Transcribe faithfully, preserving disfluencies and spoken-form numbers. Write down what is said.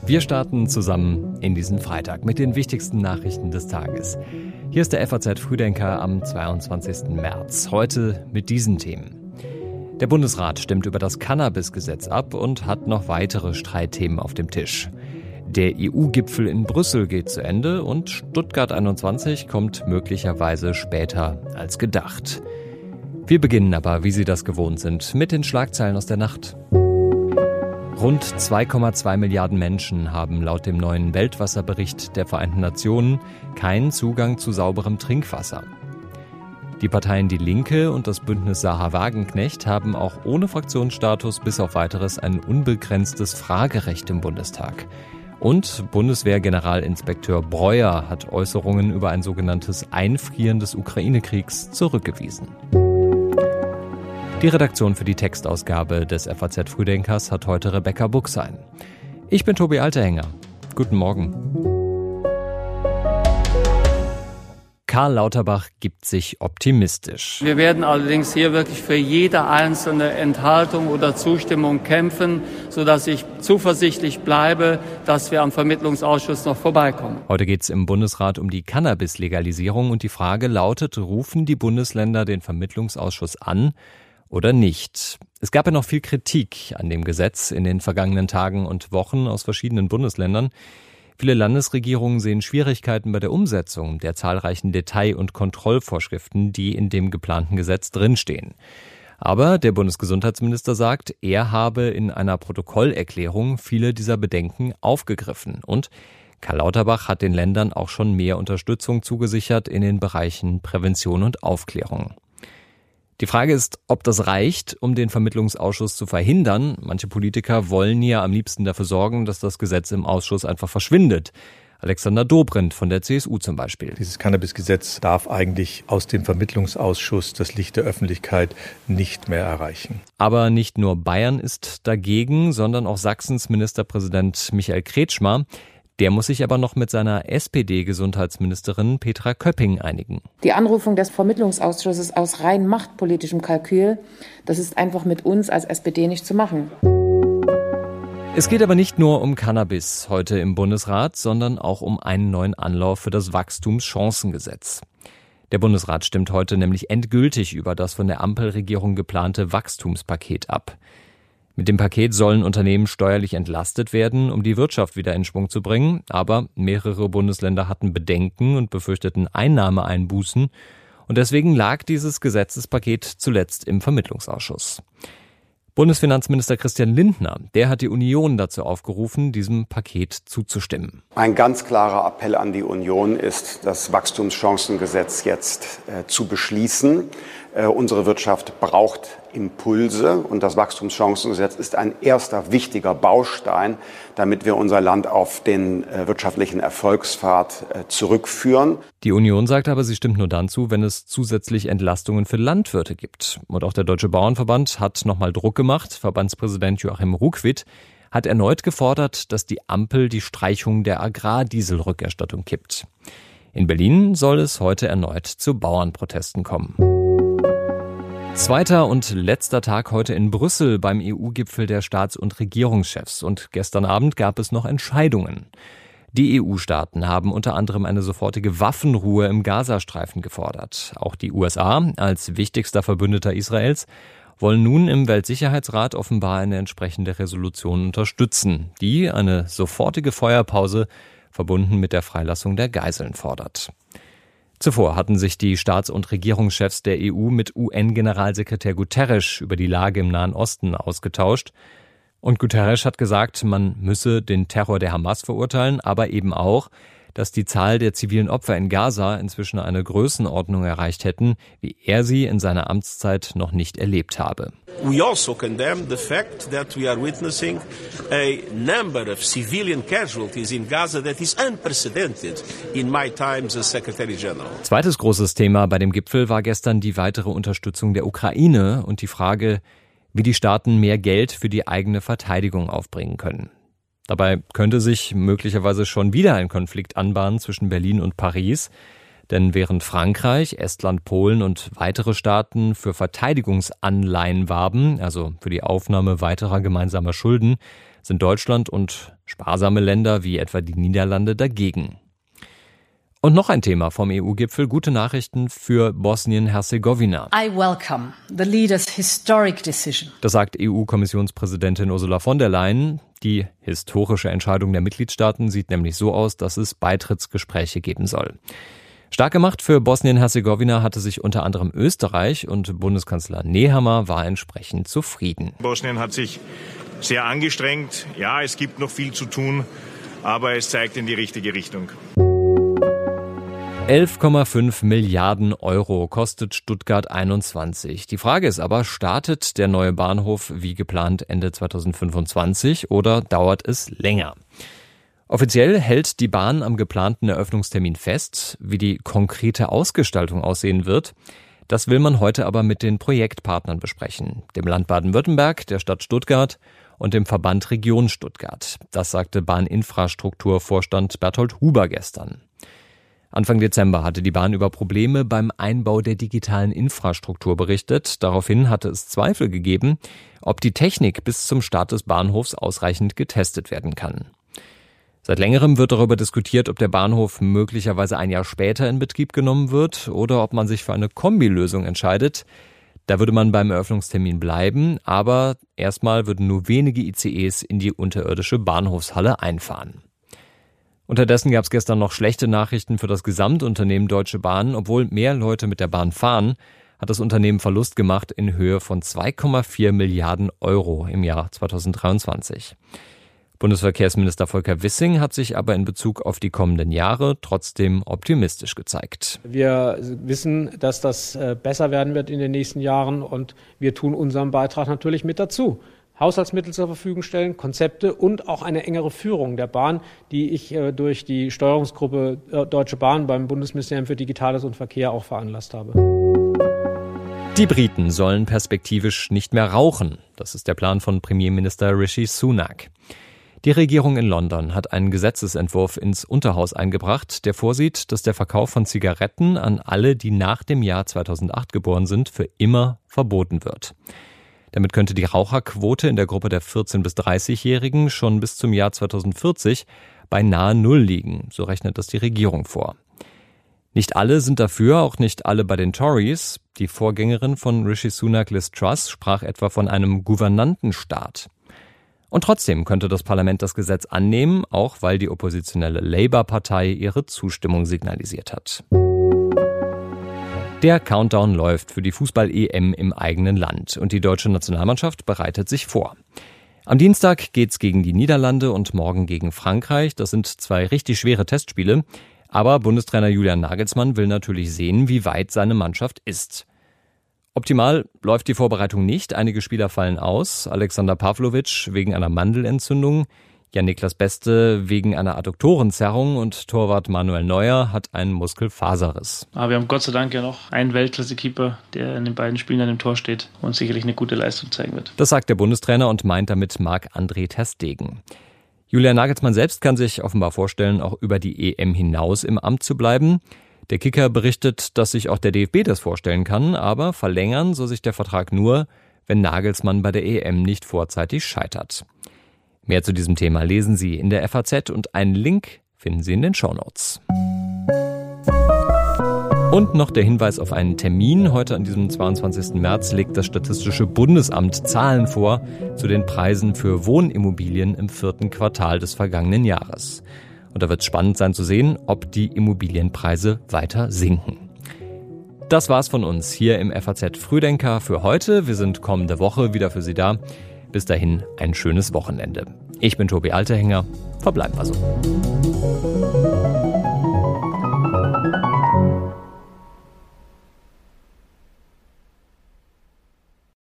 Wir starten zusammen in diesen Freitag mit den wichtigsten Nachrichten des Tages. Hier ist der F A Z-Frühdenker am zweiundzwanzigsten März. Heute mit diesen Themen. Der Bundesrat stimmt über das Cannabis-Gesetz ab und hat noch weitere Streitthemen auf dem Tisch. Der E U-Gipfel in Brüssel geht zu Ende und Stuttgart einundzwanzig kommt möglicherweise später als gedacht. Wir beginnen aber, wie Sie das gewohnt sind, mit den Schlagzeilen aus der Nacht. Rund zwei Komma zwei Milliarden Menschen haben laut dem neuen Weltwasserbericht der Vereinten Nationen keinen Zugang zu sauberem Trinkwasser. Die Parteien Die Linke und das Bündnis Sarah-Wagenknecht haben auch ohne Fraktionsstatus bis auf Weiteres ein unbegrenztes Fragerecht im Bundestag. Und Bundeswehrgeneralinspekteur Breuer hat Äußerungen über ein sogenanntes Einfrieren des Ukraine-Kriegs zurückgewiesen. Die Redaktion für die Textausgabe des F A Z-Frühdenkers hat heute Rebecca Buchsein. Ich bin Tobi Alterhänger. Guten Morgen. Karl Lauterbach gibt sich optimistisch. Wir werden allerdings hier wirklich für jede einzelne Enthaltung oder Zustimmung kämpfen, sodass ich zuversichtlich bleibe, dass wir am Vermittlungsausschuss noch vorbeikommen. Heute geht es im Bundesrat um die Cannabis-Legalisierung und die Frage lautet, rufen die Bundesländer den Vermittlungsausschuss an oder nicht? Es gab ja noch viel Kritik an dem Gesetz in den vergangenen Tagen und Wochen aus verschiedenen Bundesländern. Viele Landesregierungen sehen Schwierigkeiten bei der Umsetzung der zahlreichen Detail- und Kontrollvorschriften, die in dem geplanten Gesetz drinstehen. Aber der Bundesgesundheitsminister sagt, er habe in einer Protokollerklärung viele dieser Bedenken aufgegriffen. Und Karl Lauterbach hat den Ländern auch schon mehr Unterstützung zugesichert in den Bereichen Prävention und Aufklärung. Die Frage ist, ob das reicht, um den Vermittlungsausschuss zu verhindern. Manche Politiker wollen ja am liebsten dafür sorgen, dass das Gesetz im Ausschuss einfach verschwindet. Alexander Dobrindt von der C S U zum Beispiel. Dieses Cannabis-Gesetz darf eigentlich aus dem Vermittlungsausschuss das Licht der Öffentlichkeit nicht mehr erreichen. Aber nicht nur Bayern ist dagegen, sondern auch Sachsens Ministerpräsident Michael Kretschmer. Der muss sich aber noch mit seiner S P D-Gesundheitsministerin Petra Köpping einigen. Die Anrufung des Vermittlungsausschusses aus rein machtpolitischem Kalkül, das ist einfach mit uns als S P D nicht zu machen. Es geht aber nicht nur um Cannabis heute im Bundesrat, sondern auch um einen neuen Anlauf für das Wachstumschancengesetz. Der Bundesrat stimmt heute nämlich endgültig über das von der Ampelregierung geplante Wachstumspaket ab. Mit dem Paket sollen Unternehmen steuerlich entlastet werden, um die Wirtschaft wieder in Schwung zu bringen. Aber mehrere Bundesländer hatten Bedenken und befürchteten Einnahmeeinbußen. Und deswegen lag dieses Gesetzespaket zuletzt im Vermittlungsausschuss. Bundesfinanzminister Christian Lindner, der hat die Union dazu aufgerufen, diesem Paket zuzustimmen. Ein ganz klarer Appell an die Union ist, das Wachstumschancengesetz jetzt äh, zu beschließen. Äh, unsere Wirtschaft braucht Impulse und das Wachstumschancengesetz ist ein erster wichtiger Baustein, damit wir unser Land auf den äh, wirtschaftlichen Erfolgspfad äh, zurückführen. Die Union sagt aber, sie stimmt nur dann zu, wenn es zusätzlich Entlastungen für Landwirte gibt. Und auch der Deutsche Bauernverband hat nochmal Druck gemacht. Verbandspräsident Joachim Ruckwied hat erneut gefordert, dass die Ampel die Streichung der Agrardieselrückerstattung kippt. In Berlin soll es heute erneut zu Bauernprotesten kommen. Zweiter und letzter Tag heute in Brüssel beim E U-Gipfel der Staats- und Regierungschefs. Und gestern Abend gab es noch Entscheidungen. Die E U-Staaten haben unter anderem eine sofortige Waffenruhe im Gazastreifen gefordert. Auch die U S A, als wichtigster Verbündeter Israels, wollen nun im Weltsicherheitsrat offenbar eine entsprechende Resolution unterstützen, die eine sofortige Feuerpause verbunden mit der Freilassung der Geiseln fordert. Zuvor hatten sich die Staats- und Regierungschefs der E U mit U N-Generalsekretär Guterres über die Lage im Nahen Osten ausgetauscht. Und Guterres hat gesagt, man müsse den Terror der Hamas verurteilen, aber eben auch, dass die Zahl der zivilen Opfer in Gaza inzwischen eine Größenordnung erreicht hätten, wie er sie in seiner Amtszeit noch nicht erlebt habe. We also condemn the fact that we are witnessing a number of civilian casualties in Gaza that is unprecedented in my times as Secretary General. Zweites großes Thema bei dem Gipfel war gestern die weitere Unterstützung der Ukraine und die Frage, wie die Staaten mehr Geld für die eigene Verteidigung aufbringen können. Dabei könnte sich möglicherweise schon wieder ein Konflikt anbahnen zwischen Berlin und Paris. Denn während Frankreich, Estland, Polen und weitere Staaten für Verteidigungsanleihen warben, also für die Aufnahme weiterer gemeinsamer Schulden, sind Deutschland und sparsame Länder wie etwa die Niederlande dagegen. Und noch ein Thema vom E U-Gipfel, gute Nachrichten für Bosnien-Herzegowina. I welcome the leader's historic decision. Das sagt E U-Kommissionspräsidentin Ursula von der Leyen. Die historische Entscheidung der Mitgliedstaaten sieht nämlich so aus, dass es Beitrittsgespräche geben soll. Stark gemacht für Bosnien-Herzegowina hatte sich unter anderem Österreich und Bundeskanzler Nehammer war entsprechend zufrieden. Bosnien hat sich sehr angestrengt. Ja, es gibt noch viel zu tun, aber es zeigt in die richtige Richtung. elf Komma fünf Milliarden Euro kostet Stuttgart einundzwanzig. Die Frage ist aber, startet der neue Bahnhof wie geplant Ende zweitausendfünfundzwanzig oder dauert es länger? Offiziell hält die Bahn am geplanten Eröffnungstermin fest. Wie die konkrete Ausgestaltung aussehen wird, das will man heute aber mit den Projektpartnern besprechen. Dem Land Baden-Württemberg, der Stadt Stuttgart und dem Verband Region Stuttgart. Das sagte Bahninfrastrukturvorstand Berthold Huber gestern. Anfang Dezember hatte die Bahn über Probleme beim Einbau der digitalen Infrastruktur berichtet. Daraufhin hatte es Zweifel gegeben, ob die Technik bis zum Start des Bahnhofs ausreichend getestet werden kann. Seit längerem wird darüber diskutiert, ob der Bahnhof möglicherweise ein Jahr später in Betrieb genommen wird oder ob man sich für eine Kombilösung entscheidet. Da würde man beim Eröffnungstermin bleiben, aber erstmal würden nur wenige I C Es in die unterirdische Bahnhofshalle einfahren. Unterdessen gab es gestern noch schlechte Nachrichten für das Gesamtunternehmen Deutsche Bahn. Obwohl mehr Leute mit der Bahn fahren, hat das Unternehmen Verlust gemacht in Höhe von zwei Komma vier Milliarden Euro im Jahr zweitausenddreiundzwanzig. Bundesverkehrsminister Volker Wissing hat sich aber in Bezug auf die kommenden Jahre trotzdem optimistisch gezeigt. Wir wissen, dass das besser werden wird in den nächsten Jahren und wir tun unseren Beitrag natürlich mit dazu. Haushaltsmittel zur Verfügung stellen, Konzepte und auch eine engere Führung der Bahn, die ich äh, durch die Steuerungsgruppe äh, Deutsche Bahn beim Bundesministerium für Digitales und Verkehr auch veranlasst habe. Die Briten sollen perspektivisch nicht mehr rauchen. Das ist der Plan von Premierminister Rishi Sunak. Die Regierung in London hat einen Gesetzesentwurf ins Unterhaus eingebracht, der vorsieht, dass der Verkauf von Zigaretten an alle, die nach dem Jahr zweitausendacht geboren sind, für immer verboten wird. Damit könnte die Raucherquote in der Gruppe der vierzehn- bis dreißigjährigen schon bis zum Jahr zweitausendvierzig bei nahe Null liegen, so rechnet das die Regierung vor. Nicht alle sind dafür, auch nicht alle bei den Tories. Die Vorgängerin von Rishi Sunak, Liz Truss, sprach etwa von einem Gouvernantenstaat. Und trotzdem könnte das Parlament das Gesetz annehmen, auch weil die oppositionelle Labour-Partei ihre Zustimmung signalisiert hat. Der Countdown läuft für die Fußball-E M im eigenen Land und die deutsche Nationalmannschaft bereitet sich vor. Am Dienstag geht's gegen die Niederlande und morgen gegen Frankreich. Das sind zwei richtig schwere Testspiele. Aber Bundestrainer Julian Nagelsmann will natürlich sehen, wie weit seine Mannschaft ist. Optimal läuft die Vorbereitung nicht. Einige Spieler fallen aus. Alexander Pavlovic wegen einer Mandelentzündung, Jan-Niklas Beste wegen einer Adduktorenzerrung und Torwart Manuel Neuer hat einen Muskelfaserriss. Aber wir haben Gott sei Dank ja noch einen Weltklasse-Keeper, der in den beiden Spielen an dem Tor steht und sicherlich eine gute Leistung zeigen wird. Das sagt der Bundestrainer und meint damit Marc-André ter Stegen. Julian Nagelsmann selbst kann sich offenbar vorstellen, auch über die E M hinaus im Amt zu bleiben. Der Kicker berichtet, dass sich auch der D F B das vorstellen kann, aber verlängern soll sich der Vertrag nur, wenn Nagelsmann bei der E M nicht vorzeitig scheitert. Mehr zu diesem Thema lesen Sie in der F A Z und einen Link finden Sie in den Shownotes. Und noch der Hinweis auf einen Termin. Heute an diesem zweiundzwanzigsten März legt das Statistische Bundesamt Zahlen vor zu den Preisen für Wohnimmobilien im vierten Quartal des vergangenen Jahres. Und da wird es spannend sein zu sehen, ob die Immobilienpreise weiter sinken. Das war's von uns hier im F A Z Frühdenker für heute. Wir sind kommende Woche wieder für Sie da. Bis dahin ein schönes Wochenende. Ich bin Tobi Alterhänger. Verbleiben wir so.